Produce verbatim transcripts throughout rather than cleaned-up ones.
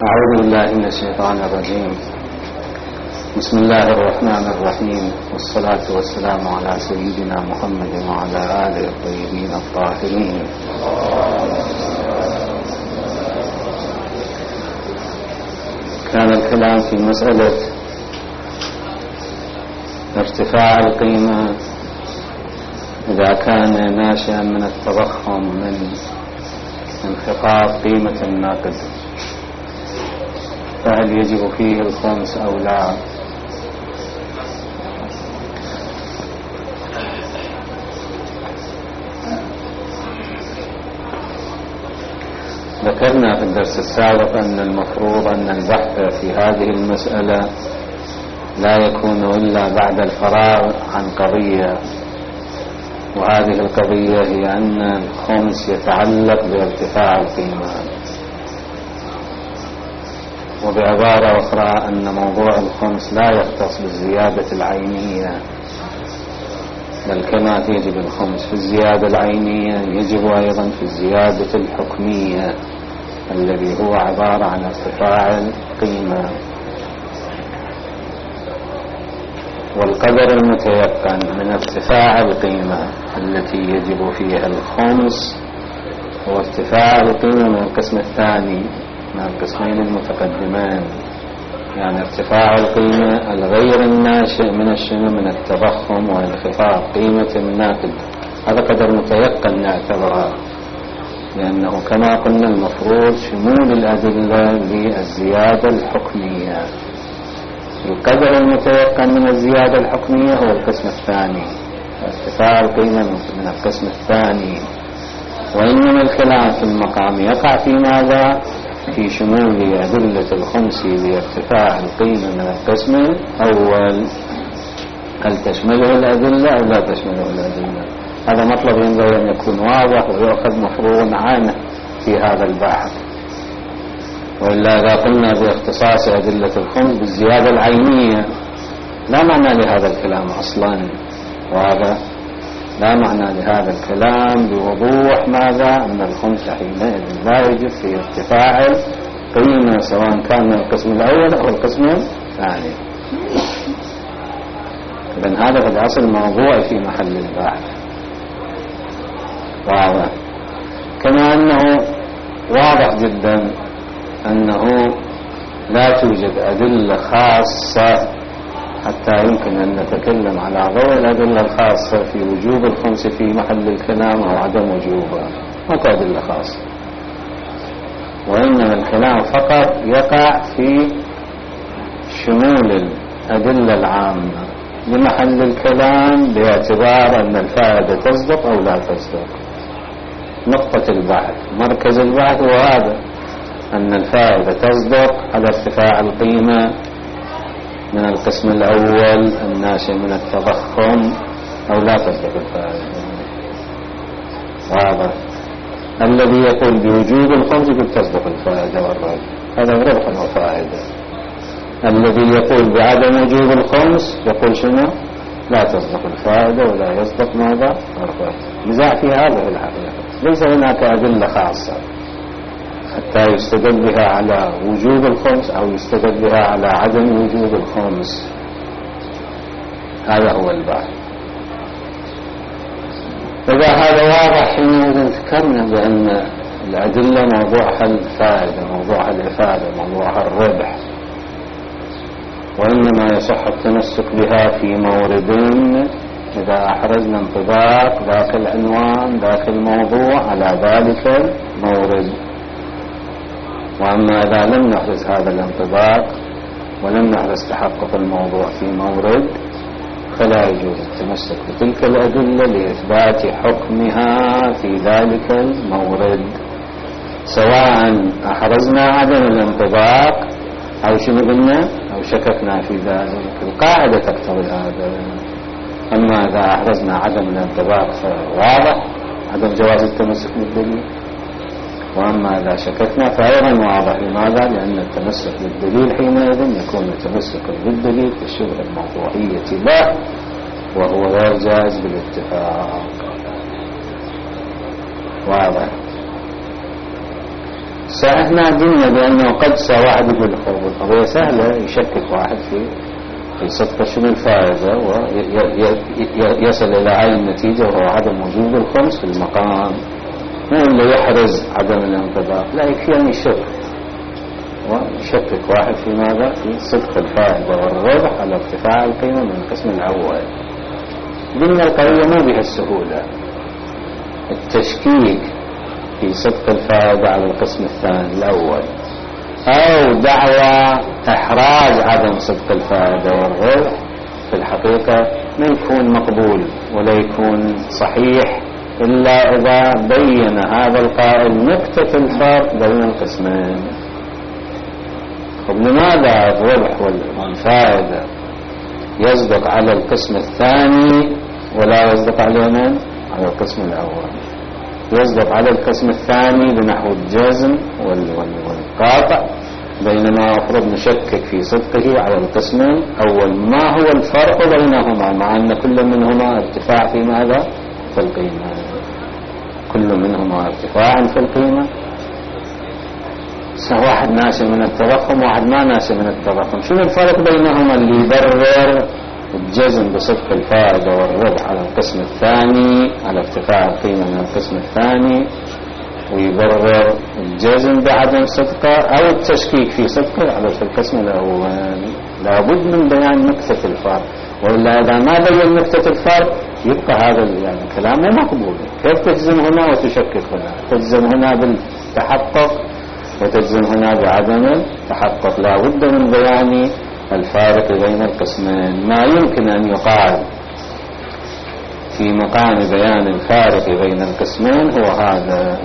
أعوذ بالله من الشيطان الرجيم. بسم الله الرحمن الرحيم، والصلاة والسلام على سيدنا محمد وعلى آله الطيبين الطاهرين. كان الكلام في مسألة ارتفاع القيمة إذا كان ناشئا من التضخم من انخفاض قيمة النقد، فهل يجب فيه الخمس أو لا؟ ذكرنا في الدرس السابق أن المفروض أن البحث في هذه المسألة لا يكون إلا بعد الفراغ عن قضية، وهذه القضية هي أن الخمس يتعلق بارتفاع القيمة، وبعبارة أخرى أن موضوع الخمس لا يختص بالزيادة العينية، بل كما يجب الخمس في الزيادة العينية يجب أيضا في الزيادة الحكمية الذي هو عبارة عن ارتفاع القيمة. والقدر المتيقن من ارتفاع القيمة التي يجب فيها الخمس هو ارتفاع القيمة من القسم الثاني من القسمين المتقدمين، يعني ارتفاع القيمة الغير الناشئ من الشنو من التضخم وانخفاض قيمة النقد. هذا قدر متيقن نعتبره، لأنه كما قلنا المفروض شمول الأدلة للزيادة الحكمية. القدر المتيقن من الزيادة الحكمية هو القسم الثاني، ارتفاع القيمة من القسم الثاني. وإنما الكلام في المقام يقع في ماذا؟ في شمول أدلة الخمس لارتفاع القيمة من القسم الأول، هل تشمله الأدلة أو لا تشمله الأدلة؟ هذا مطلب ينبغي أن يكون واضح ويأخذ مفروض عنه في هذا البحث. وإلا إذا قلنا باختصاص أدلة الخمس بالزيادة العينية لا معنى لهذا الكلام أصلا، وهذا لا معنى لهذا الكلام بوضوح ماذا؟ أن الخمس حينئذ لا يجب في ارتفاع القيمة سواء كان من القسم الأول أو القسم الثاني. إذن هذا في الأصل موضوع في محل البحث واضح. كما أنه واضح جدا أنه لا توجد أدلة خاصة حتى يمكن أن نتكلم على ضوء الأدلة الخاصة في وجوب الخمس في محل الكلام أو عدم وجوبها. ما في أدلة خاصة، وإنما الكلام فقط يقع في شمول الأدلة العامة لمحل الكلام باعتبار أن الفائدة تصدق أو لا تصدق. نقطة البحث مركز البحث هو هذا، أن الفائدة تصدق على ارتفاع القيمة من القسم الأول الناشئ من التضخم أو لا تصدق الفائدة. واضح. الذي يقول بوجوب الخمس يقول تصدق الفائدة والربح، هذا ربح وفائدة. الذي يقول بعدم وجوب الخمس يقول شنو؟ لا تصدق الفائدة ولا يصدق ماذا؟ الربح. نزاع في هذا في الحقيقة، ليس هناك أدلة خاصة حتى يستدل بها على وجوب الخمس أو يستدل بها على عدم وجوب الخمس. هذا هو البحث. إذا هذا واضح حينئذ ذكرنا بأن الأدلة موضوعها الفائدة، موضوعها الإفادة، موضوعها الربح، وإنما يصح التمسك بها في مورد إذا أحرزنا انطباق ذاك العنوان ذاك الموضوع على ذلك المورد. وأما إذا لم نحرز هذا الانطباق ولم نحرز تحقق الموضوع في مورد فلا يجوز التمسك بتلك الأدلة لإثبات حكمها في ذلك المورد، سواء أحرزنا عدم الانطباق أو شنو قلنا أو شككنا في ذلك. القاعدة تقتضي هذا. أما إذا أحرزنا عدم الانطباق فواضح عدم جواز التمسك بالدليل، وأما إذا شككنا فأيضا واضح. لماذا؟ لأن التمسك بالدليل حينئذ يكون تمسكا بالدليل في الشبهة الموضوعية له، وهو غير جائز بالاتفاق. واضح. احنا قلنا بأنه قد واحد يقول القضية سهلة، يشكك واحد في في صدق شنو الفائدة ويصل إلى هاي النتيجة، وهو عدم وجود الخمس في المقام، مو اللي يحرز عدم الانطباق، لا يكفي أن يشك ويشكك واحد في ماذا؟ في صدق الفائدة والربح على ارتفاع القيمة من القسم الأول. قلنا القضية مو بهالسهولة، التشكيك في صدق الفائدة على القسم الثاني الأول أو دعوى إحراز عدم صدق الفائدة والربح في الحقيقة ما يكون مقبول ولا يكون صحيح إلا إذا بين هذا القائل نكتة الفرق بين القسمين. طب لماذا الربح والفائدة يصدق على القسم الثاني ولا يصدق على من؟ على القسم الأول. يصدق على القسم الثاني بنحو الجزم والقاطع، بينما أفرض نشكك في صدقه على القسم الأول. ما هو الفرق بينهما مع أن كل منهما ارتفاع في ماذا؟ في القيمة. كل منهما ارتفاع في القيمة. واحد ناشئ من التضخم وواحد ما ناشئ من التضخم، شنو الفرق بينهما اللي يبرر الجزم بصدق الفائدة والربح على القسم الثاني على ارتفاع القيمة من القسم الثاني، ويبرر الجزم بعدم صدقه أو التشكيك في صدقه على القسم الأول؟ لابد من بيان نكتة الفرق، وإلا إذا ما بين نكتة الفرق يبقى هذا يعني كلام مو مقبول. كيف تجزم هنا وتشكك هنا؟ تجزم هنا بالتحقق وتجزم هنا بعدم التحقق. لابد من بيان الفارق بين القسمين. ما يمكن أن يقال في مقام بيان الفارق بين القسمين هو هذا،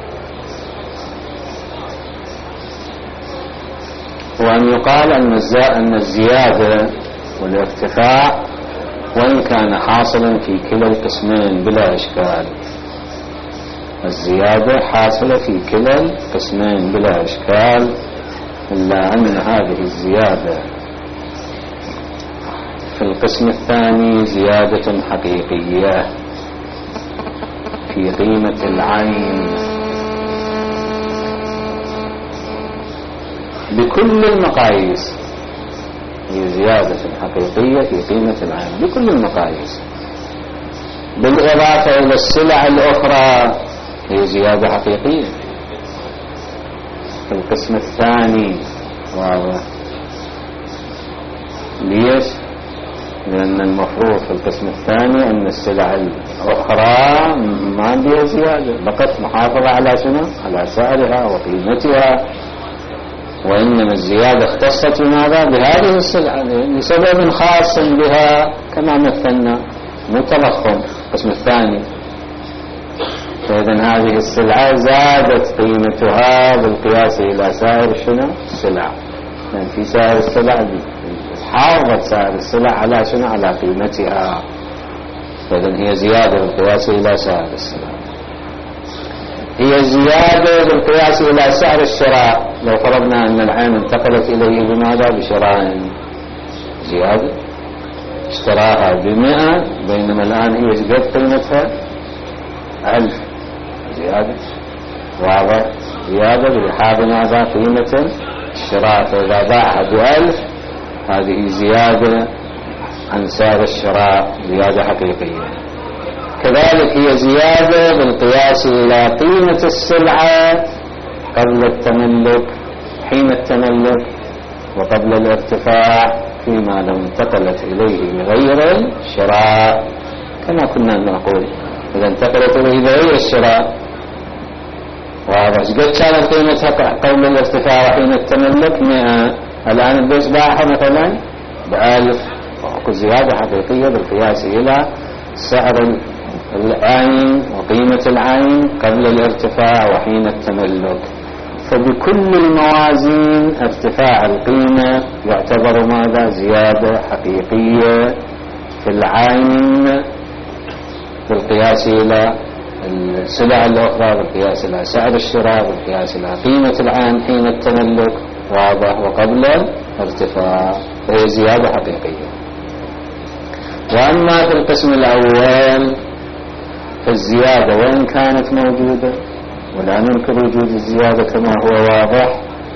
وأن يقال أن الزيادة والارتفاع وإن كان حاصلا في كلا القسمين بلا إشكال، الزيادة حاصلة في كلا القسمين بلا إشكال، إلا أن هذه الزيادة في القسم الثاني زيادة حقيقية في قيمة العين بكل المقاييس. هي زيادة حقيقية في قيمة العين بكل المقاييس، بالإضافة إلى السلع الأخرى هي زيادة حقيقية في القسم الثاني. واضح؟ ليش؟ لأن المفروض في القسم الثاني أن السلع الأخرى ما عندها زيادة، بقت محافظة على شنو؟ على سعرها وقيمتها، وإنما الزيادة اختصت بماذا؟ بهذه السلعة لسبب خاص بها كما مثلنا، مو تضخم القسم الثاني. فإذن هذه السلعة زادت قيمتها بالقياس إلى سائر شنو؟ السلع، لأن في سائر السلع حافظت سائر السلع على شنو؟ على قيمتها. فإذن هي زيادة بالقياس إلى سائر السلع. هي زيادة بالقياس إلى سعر الشراء. لو فرضنا أن العين انتقلت إليه بماذا؟ بشراء، زيادة، اشتراها بمئة بينما الآن هي قد قيمتها ألف، زيادة. واضح؟ زيادة بلحاظ ماذا؟ قيمة الشراء. فإذا باعها بألف هذه زيادة عن سعر الشراء، زيادة حقيقية. كذلك هي زيادة بالقياس إلى قيمة السلعة قبل التملك، حين التملك، وقبل الارتفاع فيما لو انتقلت إليه بغير الشراء. كما كنا نقول إذا انتقلت إليه بغير الشراء، واضح؟ قد كانت قيمتها قبل الارتفاع وحين التملك مئة، الآن البيش باعها مثلا بألف، وأكو زيادة حقيقية بالقياس إلى سعر العين وقيمة العين قبل الارتفاع وحين التملك. فبكل الموازين ارتفاع القيمة يعتبر ماذا؟ زيادة حقيقية في العين بالقياس إلى السلع الأخرى، بالقياس إلى سعر الشراء، بالقياس إلى قيمة العين حين التملك، واضح؟ وقبل الارتفاع، فهي زيادة حقيقية. وأما في القسم الأول فالزيادة وإن كانت موجودة ولا ننكر وجود الزيادة كما هو واضح،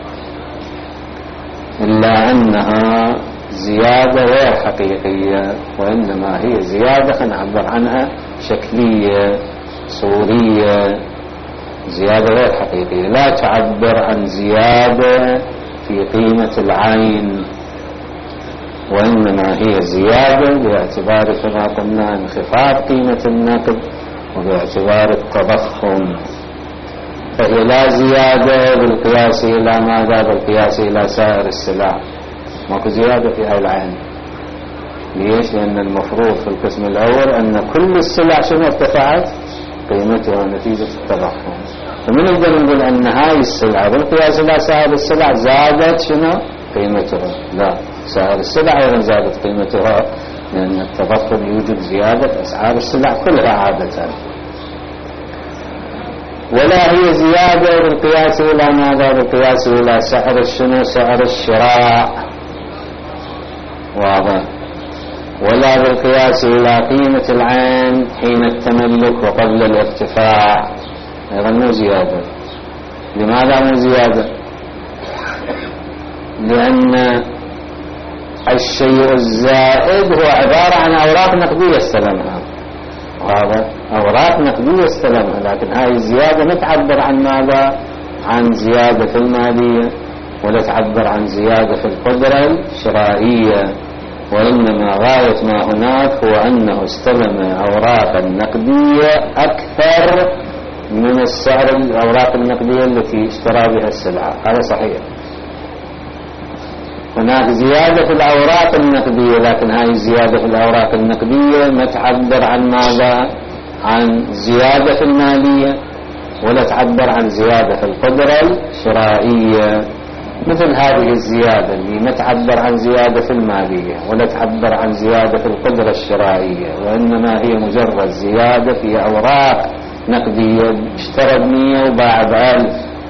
إلا أنها زيادة غير حقيقية، وإنما هي زيادة نعبر عنها شكلية صورية، زيادة غير حقيقية، لا تعبر عن زيادة في قيمة العين، وإنما هي زيادة باعتبار كما قلنا انخفاض قيمة النقد وباعتبار التضخم، فهي لا زيادة بالقياس إلى ماذا؟ بالقياس إلى سائر السلع، ماكو زيادة في هاي العين. ليش؟ لأن المفروض في القسم الأول أن كل السلع شنو ارتفعت قيمتها نتيجة التضخم، ومن نقدر نقول أن هاي السلعة بالقياس إلى سائر السلع زادت شنو قيمتها؟ لا، سائر السلع أيضا زادت قيمتها، لأن التضخم يوجب زيادة أسعار السلع كلها عادة. ولا هي زيادة بالقياس إلى ماذا؟ بالقياس إلى سعر الشنو؟ سعر الشراء، واضح؟ ولا بالقياس إلى قيمة العين حين التملك وقبل الارتفاع، أيضا مو زيادة. لماذا مو زيادة؟ لأن الشيء الزائد هو عبارة عن أوراق نقدية استلمها، وهذا أوراق نقدية استلمها، لكن هاي الزيادة ما تعبر عن ماذا؟ عن زيادة في المالية، ولا تعبر عن زيادة في القدرة الشرائية، وإنما غاية ما هناك هو أنه استلم أوراق النقدية أكثر من السعر الأوراق النقدية التي اشترى بها السلعة. هذا صحيح، هناك زيادة في الأوراق النقدية، لكن هاي الزيادة في الأوراق النقدية ما تعبر عن ماذا؟ عن زيادة في المالية، ولا تعبر عن زيادة في القدرة الشرائية. مثل هذه الزيادة اللي ما تعبر عن زيادة في المالية ولا تعبر عن زيادة في القدرة الشرائية، وإنما هي مجرد زيادة في أوراق نقدية، اشترى بمية وباع بألف،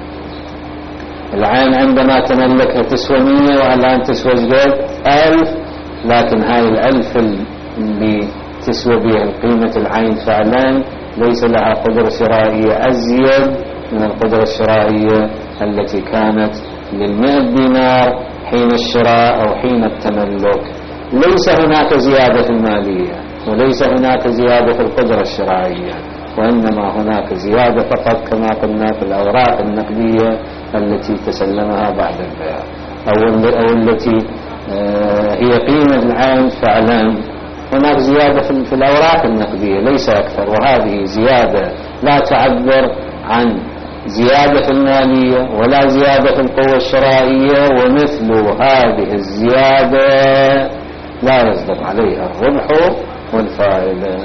العين عندما تملكها تسوى مية والآن تسوى جديد ألف، لكن هاي الألف اللي تسوى بها قيمة العين فعلا ليس لها قدرة شرائية أزيد من القدرة الشرائية التي كانت للمئة دينار حين الشراء أو حين التملك. ليس هناك زيادة في المالية وليس هناك زيادة في القدرة الشرائية، وإنما هناك زيادة فقط كما قلنا في الأوراق النقدية التي تسلمها بعد البيع، أو التي هي قيمة العين فعلا. هناك زيادة في الأوراق النقدية ليس أكثر، وهذه زيادة لا تعبر عن زيادة في المالية ولا زيادة في القوة الشرائية، ومثل هذه الزيادة لا يصدق عليها الربح والفائدة.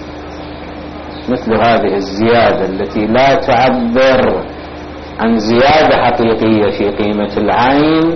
مثل هذه الزيادة التي لا تعبر عن زيادة حقيقية في قيمة العين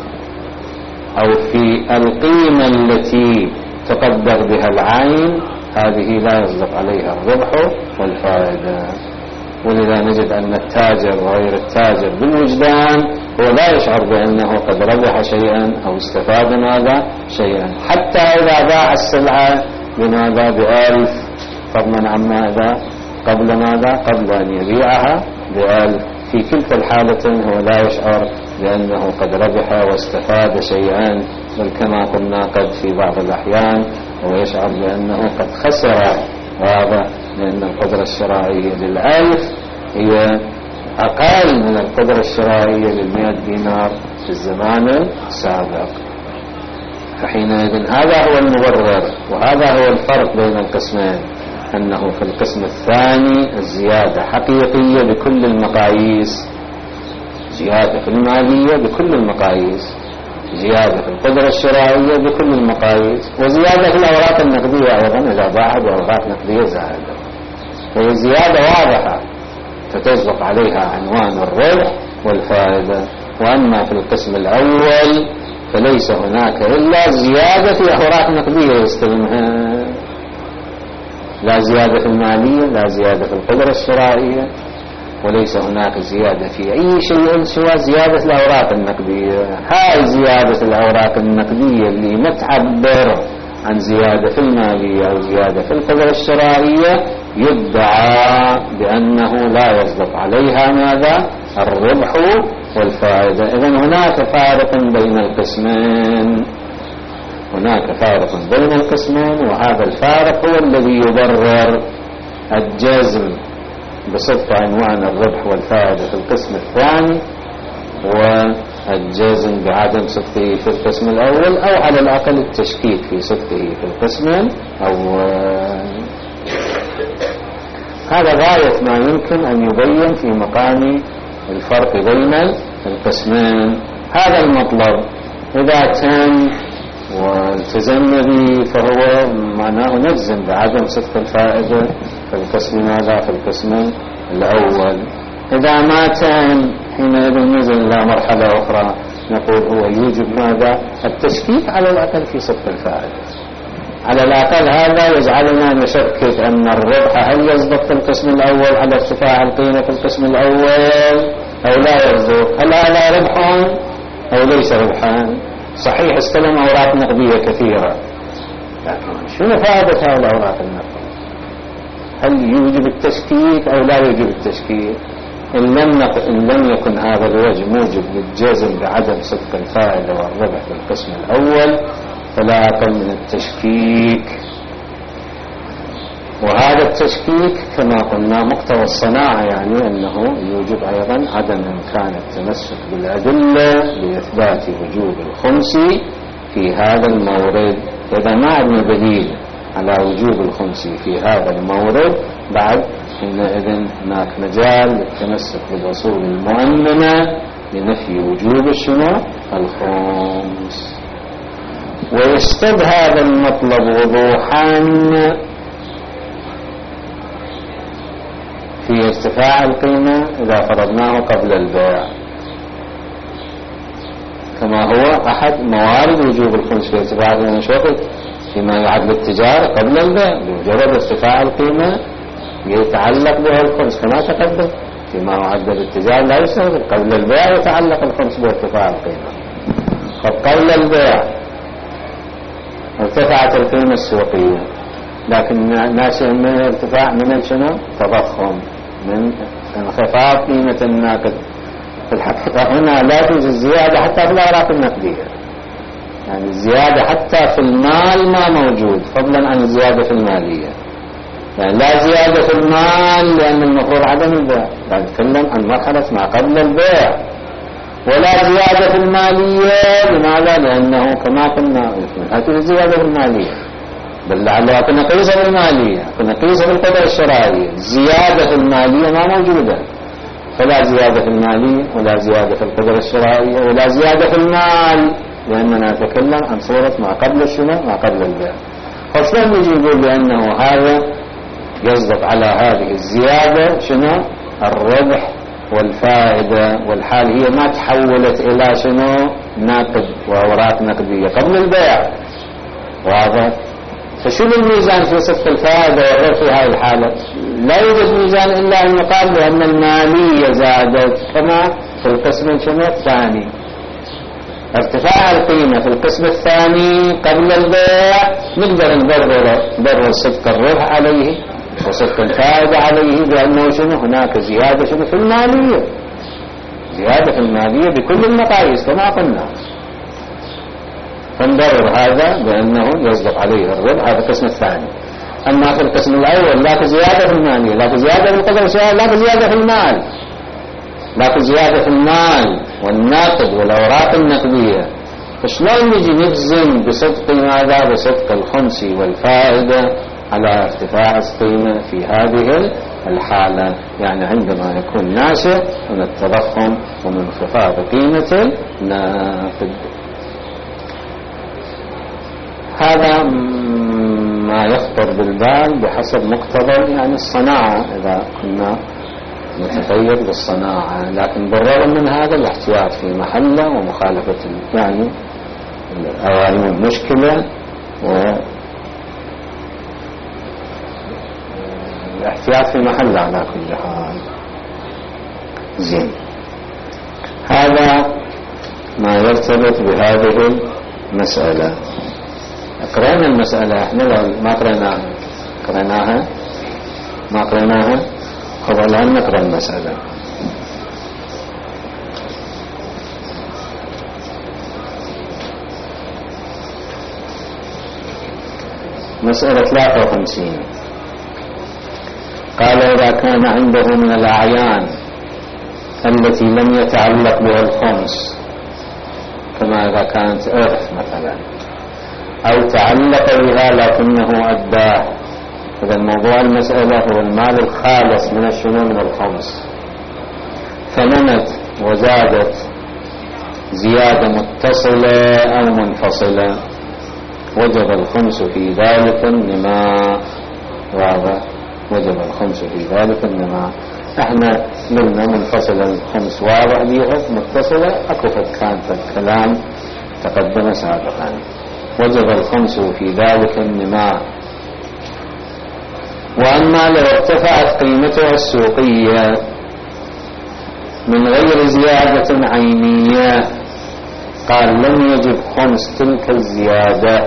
أو في القيمة التي تقدر بها العين، هذه لا يصدق عليها الربح والفائدة. ولذا نجد أن التاجر وغير التاجر بالوجدان هو لا يشعر بأنه قد ربح شيئا أو استفاد ماذا شيئا، حتى إذا باع السلعة بماذا؟ بألف، فضلا عن ماذا؟ قبل ماذا؟ قبل أن يبيعها بألف، في كلتا الحالة هو لا يشعر بأنه قد ربح واستفاد شيئا، بل كما قلنا قد في بعض الأحيان هو يشعر بأنه قد خسر. واضح؟ لأن القدرة الشرائية للألف هي أقل من القدرة الشرائية للمئة دينار في الزمان السابق. فحينئذ هذا هو المبرر، وهذا هو الفرق بين القسمين، أنه في القسم الثاني الزيادة حقيقية بكل المقاييس، زيادة في المالية بكل المقاييس، زيادة في القدرة الشرائية بكل المقاييس، وزيادة في الأوراق النقدية أيضا إذا باع بأوراق نقدية زائدة، فهي زيادة واضحة فتصدق عليها عنوان الربح والفائدة. وأما في القسم الأول فليس هناك إلا زيادة في أوراق نقدية يستلمها، لا زيادة في المالية، لا زيادة في القدرة الشرائية، وليس هناك زيادة في أي شيء سوى زيادة الأوراق النقدية. هاي زيادة الأوراق النقدية اللي ما تعبر عن زيادة في المالية أو زيادة في القدرة الشرائية يدعى بأنه لا يصدق عليها ماذا؟ الربح والفائدة. إذن هناك فارق بين القسمين، هناك فارق بين القسمين، وهذا الفارق هو الذي يبرر الجزم بصدق عنوان الربح والفائدة في القسم الثاني والجزم بعدم صدقه في القسم الأول، أو على الأقل التشكيك في صدقه في القسم الأول. هذا غاية ما يمكن أن يبين في مقام الفرق بين القسمين. هذا المطلب إذا كان والتزمنا به فهو معناه نجزم بعدم صدق الفائدة في القسم ماذا؟ في القسم الأول. إذا ما كان حينئذ ننزل إلى مرحلة أخرى نقول هو يوجب ماذا؟ التشكيك على الأقل في صدق الفائدة. على الأقل هذا يجعلنا نشكك أن الربح هل يصدق في القسم الأول على ارتفاع القيمة في القسم الأول أو لا يصدق؟ هل هذا ربح أو ليس ربحا؟ صحيح استلم أوراق نقدية كثيرة، لكن شنو فائدة هذه الأوراق النقدية؟ هل يوجب التشكيك أو لا يوجب التشكيك؟ إن لم, إن لم يكن هذا الوجه موجب للجزم بعدم صدق الفائدة والربح في القسم الأول فلا أقل من التشكيك. وهذا التشكيك كما قلنا مقتضى الصناعة، يعني أنه يوجب أيضا عدم إمكان التمسك بالأدلة لإثبات وجوب الخمس في هذا المورد. إذا ما عندنا دليل على وجوب الخمس في هذا المورد بعد حينئذ هناك مجال للتمسك بالأصول المؤمنة لنفي وجوب الشنو؟ الخمس. ويشتد هذا المطلب وضوحا في ارتفاع القيمة إذا فرضناه قبل البيع، كما هو أحد موارد وجوب الخمس في ارتفاع القيمة شوفت فيما يعد بالتجارة قبل البيع بمجرد ارتفاع القيمة يتعلق بها الخمس كما تقدم. فيما يعد بالتجارة لا يستغرق قبل البيع يتعلق الخمس بارتفاع القيمة. قبل البيع ارتفعت القيمة السوقية، لكن ناشئ من ارتفاع من شنو؟ تضخم، من انخفاض قيمة الناقد. في الحقيقة هنا لا توجد زيادة حتى في الأوراق النقدية، يعني الزيادة حتى في المال ما موجود، فضلا عن الزيادة في المالية. يعني لا زيادة في المال لأن المفروض عدم البيع، لا نتكلم عن مرحلة ما قبل البيع. ولا زيادة في المالية، لماذا؟ لأنه كما قلنا هذه الزيادة في المالية بل لعلها كنا قيسة في المالية، كنا قيسة في القدرة الشرائية. زيادة في المالية ما موجودة، فلا زيادة في المالية ولا زيادة في القدرة الشرائية ولا زيادة في المال، لأننا نتكلم عن صورة ما قبل الشنو؟ ما قبل البيع. فصلا نجي نقول بأنه هذا يصدق على هذه الزيادة شنو؟ الربح والفائدة، والحال هي ما تحولت إلى شنو؟ نقد وأوراق نقدية قبل البيع. واضح؟ فشو الميزان في صدق الفائدة والربح في هذه الحالة؟ لا يوجد ميزان إلا أن يقال بأن المالية زادت كما في القسم شنو؟ الثاني. ارتفاع القيمة في القسم الثاني قبل البيع نقدر نبرر نبرر صدق الربح عليه وصدق الفائدة عليه بأنه شنو؟ هناك زيادة شنو؟ في المالية، زيادة في المالية بكل المقاييس كما قلنا، فنبرر هذا بأنه يصدق عليه الربح. هذا القسم الثاني. أما في القسم الأول لا زيادة في المالية، لا زيادة في القدر الشرائي، لا زيادة في المال، لا زيادة في المال والناقد والأوراق النقدية. فشلون نجي نجزم بصدق ماذا؟ بصدق الخمس والفائدة على ارتفاع القيمة في هذه الحالة؟ يعني عندما يكون ناشئ من التضخم ومن انخفاض قيمة الناقد. هذا ما يخطر بالبال بحسب مقتضى يعني الصناعة إذا كنا نتخيل بالصناعة، لكن بالرغم من هذا الاحتياط في محله ومخالفة يعني الأوائل المشكلة والاحتياط في محله على كل حال. زين، هذا ما يرتبط بهذه المسألة. قرأنا المسألة احنا لو ما قرأناها قرأناها ما قريناها؟ خذ الآن نقرأ المسألة. مسألة ثلاثة وخمسين. قال إذا كان عنده من الأعيان التي لم يتعلق بها الخمس، كما إذا كانت إرث مثلا، أو تعلق بها لكنه أداه، إذا موضوع المسألة هو المال الخالص من الشنو؟ من الخمس، فنمت وزادت زيادة متصلة أو منفصلة، وجب الخمس في ذلك النماء. واضح؟ وجب الخمس في ذلك النماء. احنا قلنا منفصلة الخمس واضح بيها، متصلة اكو كان الكلام تقدم سابقا. وجب الخمس في ذلك النماء. وأما لو ارتفعت قيمتها السوقية من غير زيادة عينية، قال لم يجب خمس تلك الزيادة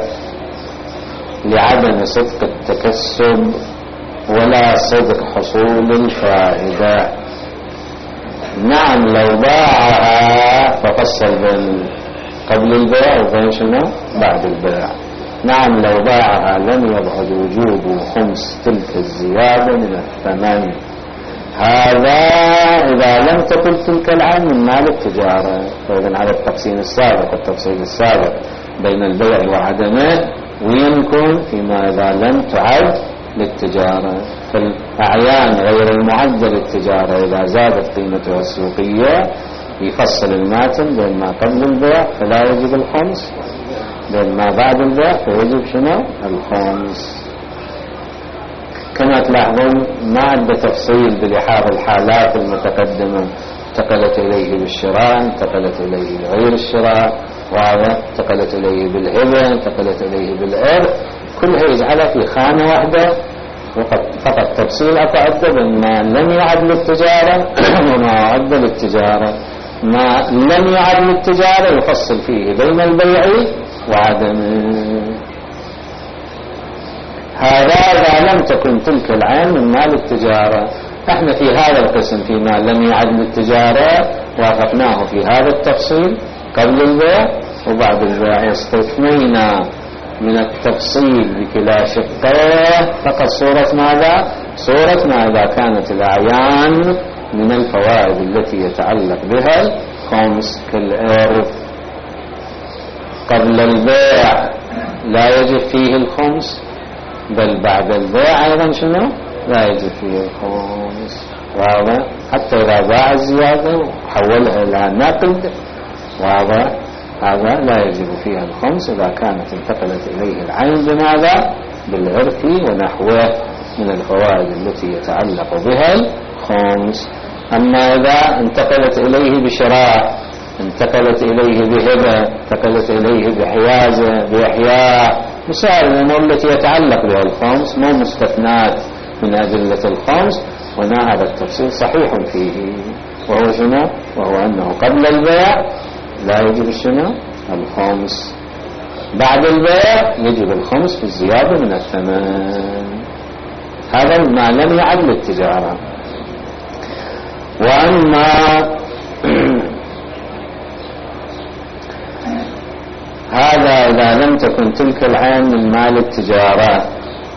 لعدم صدق التكسب ولا صدق حصول الفائدة. نعم لو باعها، ففصل بين قبل البيع وبين شنو؟ بعد البيع. نعم لو باعها لم يبعد وجوب خمس تلك الزيادة من الثمن. هذا إذا لم تكن تلك العين من مال التجارة. فإذا على التقسيم السابق والتفصيل السابق بين البيع وعدمه، ويمكن فيما إذا لم تعد للتجارة. فالأعيان غير المعدة للتجارة إذا زادت قيمتها السوقية يفصل الماتن بين ما قبل البيع فلا يجب الخمس، بين ما بعد البيع فيجب شنو؟ الخمس. كما تلاحظون ما عنده تفصيل بلحاظ الحالات المتقدمة، انتقلت إليه بالشراء، انتقلت إليه بغير الشراء، وهذا انتقلت إليه بالهبة، انتقلت إليه بالإرث، كلها يجعلها في خانة واحدة. فقط تفصيل أتعدى بين ما لم يعد للتجارة وما عد للتجارة. ما لم يعد للتجارة يفصل فيه بين البيع وعدمه. هذا إذا لم تكن تلك العين من مال التجارة. احنا في هذا القسم فيما لم يعد للتجارة وافقناه في هذا التفصيل قبل البيع وبعد البيع. استثنينا من التفصيل بكلا شقه فقط صورة ماذا؟ صورة ما إذا كانت الأعيان من الفوائد التي يتعلق بها خمس كالإرث. قبل البيع لا يجب فيه الخمس، بل بعد البيع أيضا شنو؟ لا يجب فيه الخمس. واضح؟ حتى إذا باع الزيادة وحولها إلى نقد، واضح؟ هذا لا يجب فيها الخمس إذا كانت انتقلت إليه العين بماذا؟ بالإرث ونحوه من الفوائد التي يتعلق بها الخمس. أما إذا انتقلت إليه بشراء، انتقلت إليه بهبة، انتقلت إليه بحيازة، بإحياء، مسائل الأمور التي يتعلق بها الخمس مو مستثنات من أدلة الخمس. ونا هذا التفصيل صحيح فيه، وهو شنو؟ وهو أنه قبل البيع لا يجب الشنو؟ الخمس. بعد البيع يجب الخمس في الزيادة من الثمن. هذا ما لم يعد للتجارة. وأما هذا إذا لم تكن تلك العين من مال التجارة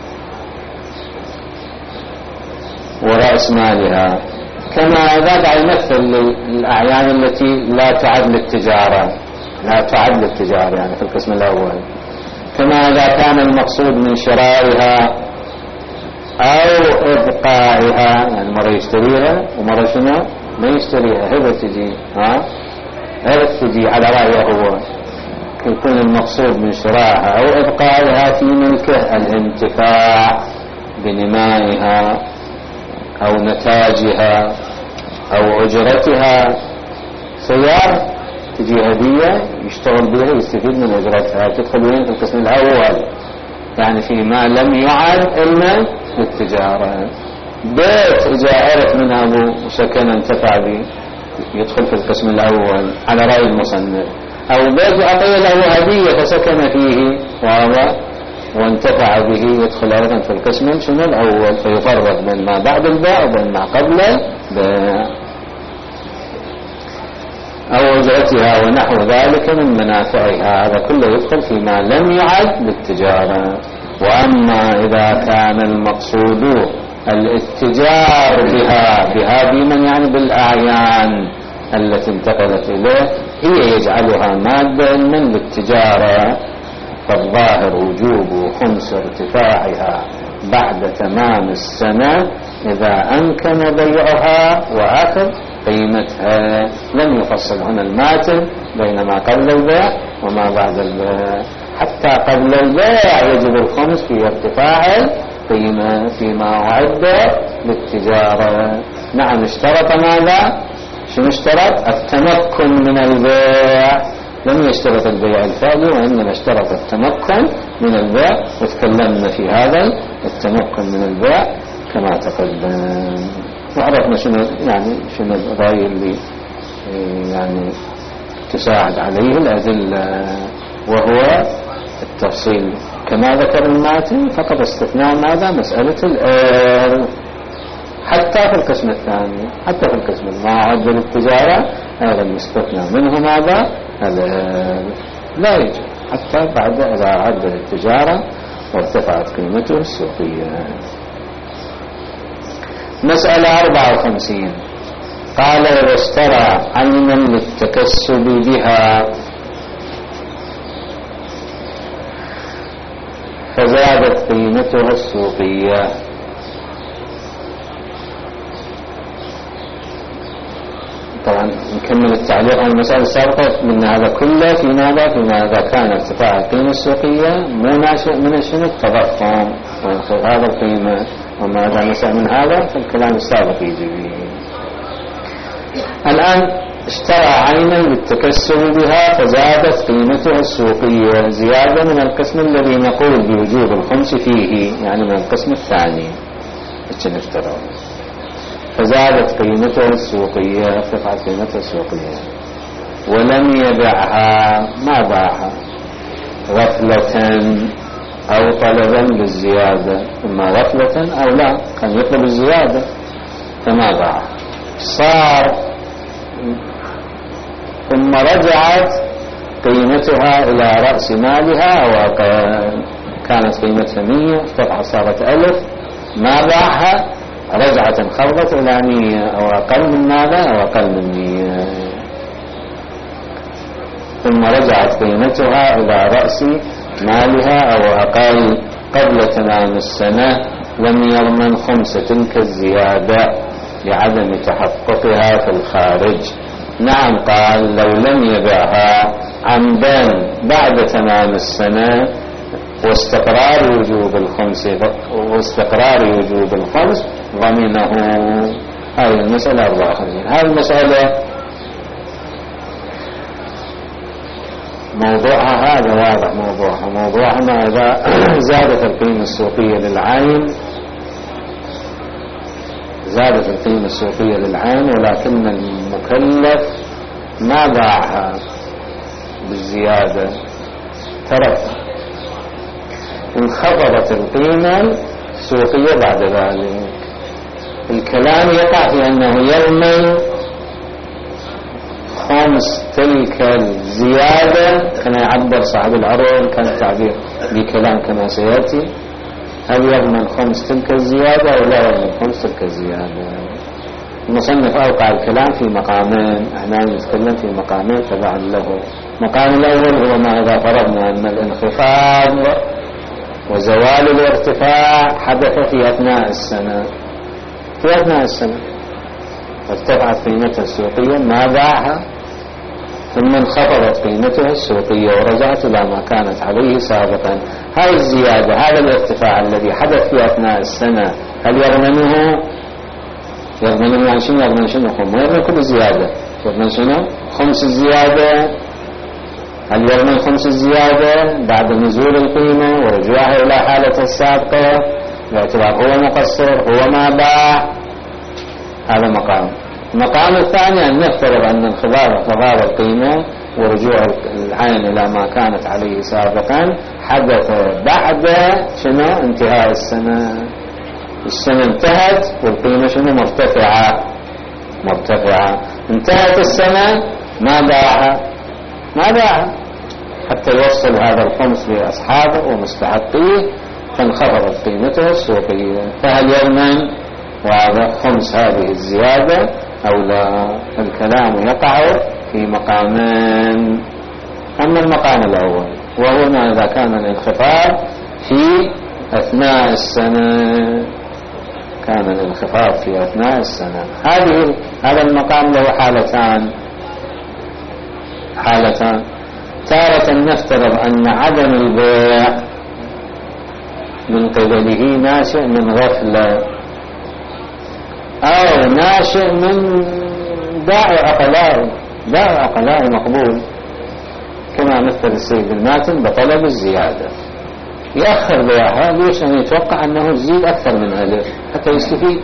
ورأس مالها، كما إذا قاعد يمثل الأعيان التي لا تعد للتجارة، لا تعد للتجارة يعني في القسم الأول، كما إذا كان المقصود من شرائها أو إبقائها، يعني مرة يشتريها ومرة شنو؟ ما يشتريها، هبة تجي، ها؟ هبة تجي على رأيه هو، يكون المقصود من شرائها أو إبقائها في ملكه الانتفاع بنمائها أو نتاجها أو أجرتها. سيارة تجي هدية يشتغل بها يستفيد من أجرتها، تدخل وين؟ في القسم الأول، يعني فيما لم يعد إلا للتجارة. بيت إذا عرف من أبو وسكن انتفع به يدخل في القسم الأول على رأي المصنف. أو بيت أعطي له هدية فسكن فيه، وهذا وانتفع به يدخل أيضا في القسم شنو الأول، فيفرق بين ما بعد البيع وبين ما قبل البيع أو أجرتها ونحو ذلك من منافعها. هذا كله يدخل فيما لم يعد بالتجارة. وأما إذا كان المقصود الاتجار بها بها بمن يعني بالأعيان التي انتقلت إليه، هي يجعلها مادة من بالتجارة، فالظاهر وجوب خمس ارتفاعها بعد تمام السنة إذا أمكن بيعها وأخذ قيمتها. لم يفصل هنا الماتن بين ما قبل البيع وما بعد البيع. حتى قبل البيع يجب الخمس في ارتفاع القيمة فيما أعد للتجارة. نعم اشترط ماذا؟ شنو اشترط؟ التمكن من البيع، لم يشترط البيع الفعلي وإنما اشترط التمكن من البيع، وتكلمنا في هذا التمكن من البيع كما تقدم، وعرفنا شنو يعني شنو الرأي اللي يعني تساعد عليه الأدلة، وهو التفصيل كما ذكر الماتن، فقط استثناء ماذا؟ مسألة الإير. حتى في القسم الثاني، حتى في القسم المعد للتجارة أيضا يستثنى منه ماذا؟ الإير لا يجب حتى بعد إذا عد للتجارة وارتفعت قيمته السوقية. مسألة أربعة وخمسين، قال إذا اشترى عينا للتكسب بها فزادت قيمتها السوقية. طبعا نكمل التعليق عن المسألة السابقة من هذا كله في ماذا؟ فيما إذا كان ارتفاع القيمة السوقية مو ناشئ من شنو؟ التضخم هذا القيمة، وما إذا نشأ من هذا فالكلام السابق يجي به. الآن اشترى عينا للتكسب بها فزادت قيمتها السوقية زيادة من القسم الذي نقول بوجوب الخمس فيه، يعني من القسم الثاني اشترى اشترى فزادت قيمتها السوقية، ارتفعت قيمتها السوقية ولم يبيعها، ما باعها غفلة أو طلبا للزيادة، إما غفلة أو لا كان يطلب الزيادة فما باعها، صار ثم رجعت قيمتها إلى رأس مالها أو أقل، كانت قيمتها مية ارتفعت صارت ألف، ما باعها، رجعت انخفضت إلى مية أو أقل من ماذا؟ أو أقل من مية، ثم رجعت قيمتها إلى رأس مالها أو أقل قبل تمام السنة، لم يضمن خمس تلك الزيادة لعدم تحققها في الخارج. نعم قال لو لم يبيعها عمدا بعد تمام السنة واستقرار وجوب الخمس واستقرار وجوب الخمس ضمنه. هذه المسألة أربعة وخمسين. هذه المسألة موضوعها هذا واضح، موضوعها موضوعها ما إذا زادت القيمة السوقية للعين، زادت القيمة السوقية للعين ولكن المكلف ما باعها بالزيادة، تركها، انخفضت القيمة السوقية بعد ذلك، الكلام يقع في أنه يضمن خمس تلك الزيادة. كان يعبر صاحب العروض كان التعبير بكلام كما سيأتي، هل يضمن خمس تلك الزيادة أو لا يضمن خمس تلك الزيادة؟ المصنف أوقع الكلام في مقامين، احنا نتكلم في مقامين تبعا له. مقام الأول هو ما إذا فرضنا أن الانخفاض وزوال الارتفاع حدث في أثناء السنة، في أثناء السنة ارتفعت قيمتها السوقية ما باعها، ثم انخفضت قيمتها السوقية ورجعت إلى ما كانت عليه سابقا. هذه الزيادة، هذا الارتفاع الذي حدث في أثناء السنة، هل يضمنه؟ يضمنه يعني شنو؟ يضمن شنو؟ خمس، ما يضمن كل زيادة، يضمن شنو؟ خمس الزيادة. هل يضمن خمس الزيادة بعد نزول القيمة ورجوعها إلى حالتها السابقة باعتبار هو مقصر، هو ما باع؟ هذا مقام. المقام الثاني أن نفترض أن انخفاض انخفاض القيمة ورجوع العين إلى ما كانت عليه سابقا حدث بعد شنو انتهاء السنة. السنة انتهت والقيمة شنو مرتفعة مرتفعة انتهت السنة ما باعها ما باعها حتى يوصل هذا الخمس لأصحابه ومستحقيه فانخفضت قيمته السوقية. فهل يضمن وهذا خمس هذه الزيادة أو لا؟ الكلام يقع في مقامين. أما المقام الأول وهو ما إذا كان الانخفاض في أثناء السنة كان الانخفاض في أثناء السنة هذه هذا المقام له حالتان حالتان تارة نفترض أن عدم البيع من قبله ناشئ من غفلة أو ناشئ من داعي عقلاء داعي عقلاء مقبول كما مثل السيد الماتن بطلب الزيادة يأخر بيعها ليش؟ أن يتوقع أنه يزيد أكثر من ألف حتى يستفيد.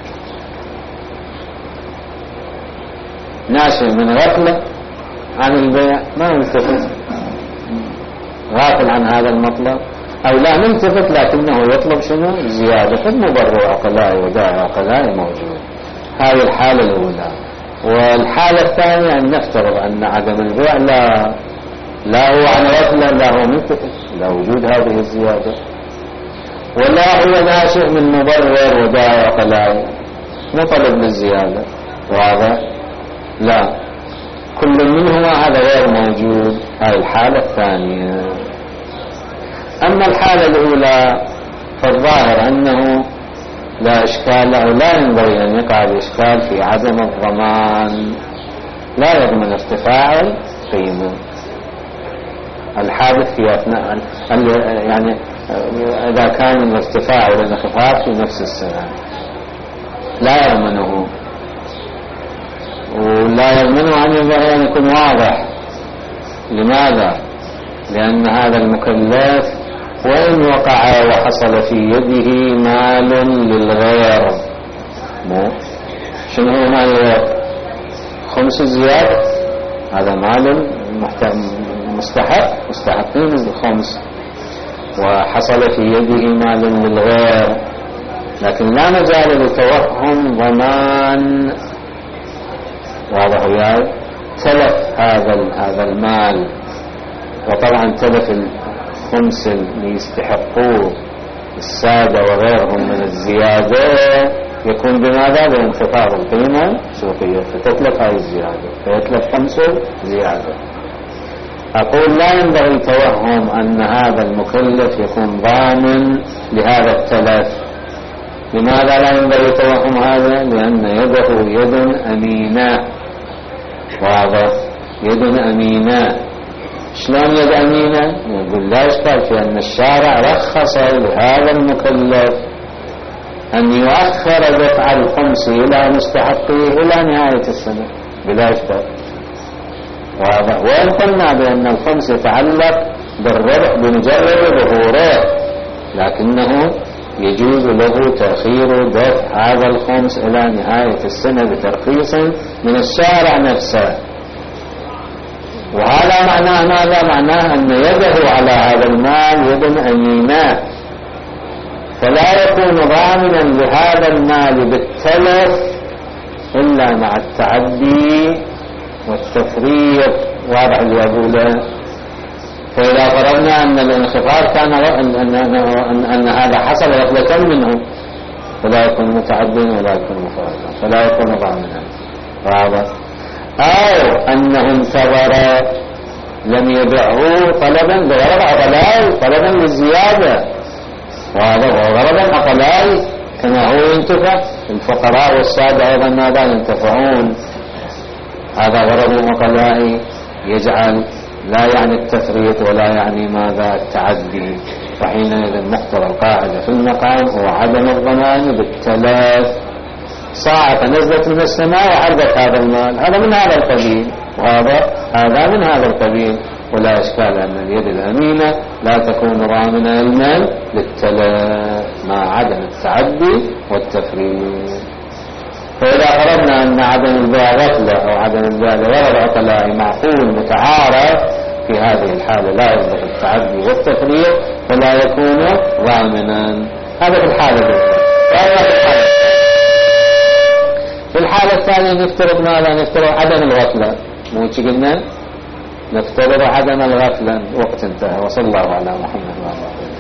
ناشئ من غفلة عن البيع ما يلتفت غافل عن هذا المطلب أو لا ملتفت لكنه يطلب شنو زيادة المبرر عقلائي وداعي عقلائي موجود. هذه الحالة الأولى. والحالة الثانية أن نفترض أن عدم البيع لا لا هو عن غفلة لا هو ملتفت لا وجود هذه الزيادة ولا هو ناشئ من مبرر وداعي عقلائي مطلب للزيادة واضح لا كل منهما هذا غير موجود. هذه الحالة الثانية. أما الحالة الأولى فالظاهر أنه لا إشكال أو لا ينبغي أن يقع الإشكال في عدم الضمان لا يضمن ارتفاع القيمة الحادث في أثناء يعني إذا كان الارتفاع والانخفاض في نفس السنة لا يضمنه ولا يضمنه أن يكون واضح. لماذا؟ لأن هذا المكلف وإن وقع وحصل في يده مال للغير مو شنو هو مال الغير خمس الزيادة هذا مال مستحق مستحقين الخمس وحصل في يده مال للغير لكن لا مجال لتوهم ضمان واضح وياي تلف هذا هذا المال وطبعا تلف الخمس اللي يستحقوه السادة وغيرهم من الزيادة يكون بماذا بانخفاض القيمة السوقية فتتلف هذه الزيادة فيتلف خمسه زيادة. أقول لا ينبغي توهم أن هذا المكلف يكون ضامن لهذا التلف. لماذا لا ينبغي توهم هذا؟ لأن يده يد أمينة واضح يد أمينة. شلون يد أمينة؟ نقول لا إشكال في أن الشارع رخص لهذا المكلف أن يؤخر دفع الخمس إلى مستحقيه إلى نهاية السنة بلا إشكال واضح. وإن قلنا بأن الخمس يتعلق بالربح بمجرد ظهوره لكنه يجوز له تأخير دفع هذا الخمس إلى نهاية السنة بترخيص من الشارع نفسه. وهذا معناه ماذا؟ معناه أن يده على هذا المال يد أمينة فلا يكون ضامنا لهذا المال بالتلف إلا مع التعدي والتفريط واضح اللي أقوله. فإذا فرضنا أن الانخفاض كان أن, أن, أن, أن هذا حصل غفلة منه فلا يكون متعدين ولا يكون مفرطا فلا يكون ضامنا واضح. أو أنه انتظر لم يبعه طلبا لغرض عقلائي طلبا للزيادة واضح وغرضا عقلائي كما هو ينتفع الفقراء والسادة أيضا ماذا ينتفعون هذا غرض عقلائي يجعل لا يعني التفريط ولا يعني ماذا التعدي. فحينئذ مقتضى القاعدة في المقام هو عدم الضمان بالتلف. صاعقة نزلت من السماء وعرضت هذا المال هذا من هذا القبيل وهذا هذا من هذا القبيل ولا إشكال أن اليد الأمينة لا تكون ضامنة المال للتلف مع عدم التعدي والتفريط. فإذا فرضنا أن عدم البيع غفلة أو عدم البيع لغرض عقلائي معقول متعارف في هذه الحالة لا يصدق التعدي والتفريط ولا يكون ضامنا. هذا في الحالة الأولى. في الحالة الثانية نفترض ماذا؟ نفترض عدم الغفلة. مو قلنا نفترض عدم الغفلة. وقت انتهى. وصلى الله على محمد وعلى آله.